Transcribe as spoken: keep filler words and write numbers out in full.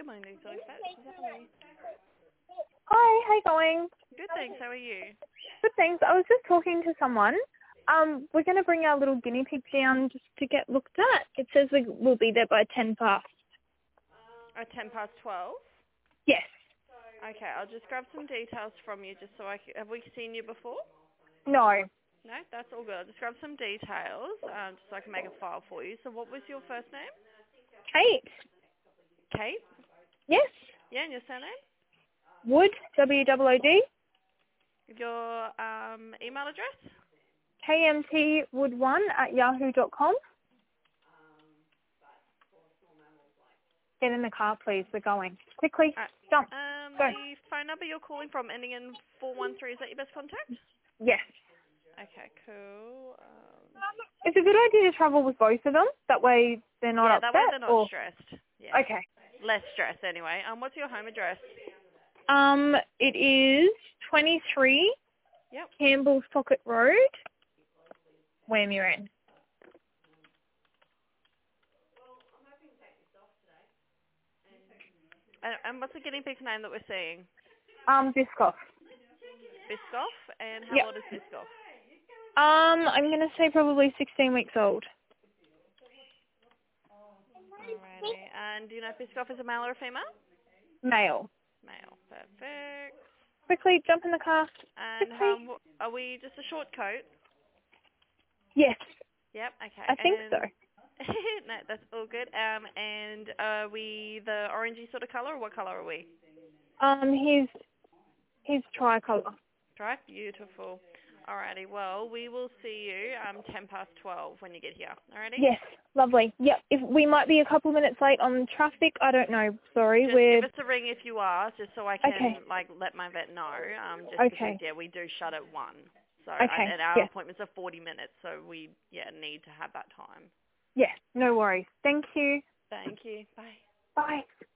Good morning, Zoe Fetch. Zoe. Hi, how you going? Good, thanks. How are you? Good, thanks. I was just talking to someone. Um, we're going to bring our little guinea pig down just to get looked at. It says we will be there by ten past. At ten past twelve? Yes. Okay, I'll just grab some details from you just so I can... Have we seen you before? No. No, that's all good. I'll just grab some details um, just so I can make a file for you. So what was your first name? Kate? Kate? Yes. Yeah, and your surname? Wood, W O O D. Your um, email address? K M T wood one at yahoo dot com. Get in the car, please. We're going. Quickly. Uh, Jump. um, Go. the phone number you're calling from ending in four one three, is that your best contact? Yes. Okay, cool. Um, It's a good idea to travel with both of them. That way they're not yeah, upset. that way they're not or... stressed. Yeah. Okay. Less stress anyway. Um, what's your home address? Um, it is twenty-three Yep. Campbell's Pocket Road, Wamuran. And, and what's the guinea pig's name that we're seeing? Um, Biscoff. Biscoff. And how Yep. old is Biscoff? Um, I'm going to say probably sixteen weeks old. Alrighty. And do you know if Biscoff is a male or a female? Male. Male. Perfect. Quickly, jump in the car. And Quickly. um, wh- are we just a short coat? Yes, Yep. Okay. I think and so. no, that's all good. Um, and are we the orangey sort of colour, or what colour are we? Um, he's, he's tricolour. Right. Beautiful. Alrighty. Well, we will see you um ten past twelve when you get here. Alrighty. Yes, lovely. Yep, if we might be a couple minutes late on traffic, I don't know. Sorry, Just we're... give us a ring if you are, just so I can Okay. like let my vet know. Um, just Okay. because yeah, we do shut at one. So Okay, and, and our yes. appointments are forty minutes, so we yeah need to have that time. Yes, no worries. Thank you. Thank you. Bye. Bye.